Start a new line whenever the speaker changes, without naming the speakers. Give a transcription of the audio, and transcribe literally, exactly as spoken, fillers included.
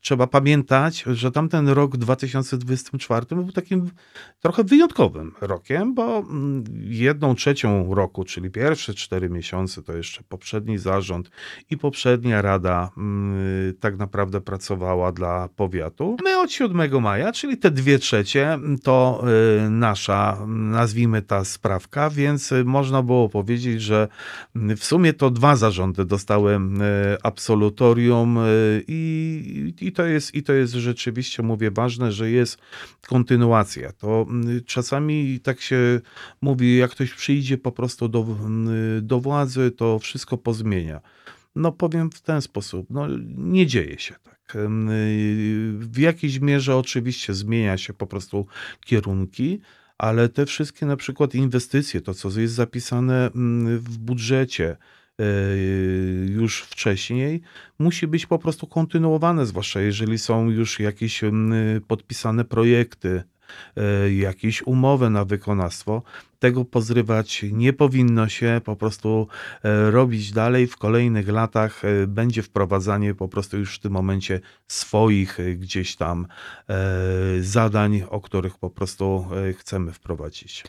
trzeba pamiętać, że tamten rok dwa tysiące dwudziesty czwarty był takim trochę wyjątkowym rokiem, bo mm, jedną trzecią roku, czyli pierwsze cztery miesiące, to jeszcze poprzedni zarząd i poprzednia rada mm, tak naprawdę pracowała dla powiatu. My od siódmego maja, czyli te dwie trzecie, to y, nasza, nazwijmy ta sprawka, więc y, można było powiedzieć, że mm, w sumie to dwa zarządy dostały y, absolutorium y, i, i, to jest, i to jest rzeczywiście, mówię, ważne, że jest kontynuacja. To y, czasami tak się mówi, jak ktoś przyjdzie po prostu do, y, do władzy, to wszystko pozmienia. No powiem w ten sposób, no nie dzieje się tak. Ym, y, W jakiejś mierze oczywiście zmienia się po prostu kierunki, ale te wszystkie na przykład inwestycje, to co jest zapisane mm, w budżecie y, już wcześniej, musi być po prostu kontynuowane, zwłaszcza jeżeli są już jakieś ym, podpisane projekty, y, jakieś umowy na wykonawstwo. Tego pozrywać nie powinno się, po prostu e, robić dalej. W kolejnych latach e, będzie wprowadzanie po prostu już w tym momencie swoich e, gdzieś tam e, zadań, o których po prostu e, chcemy wprowadzić.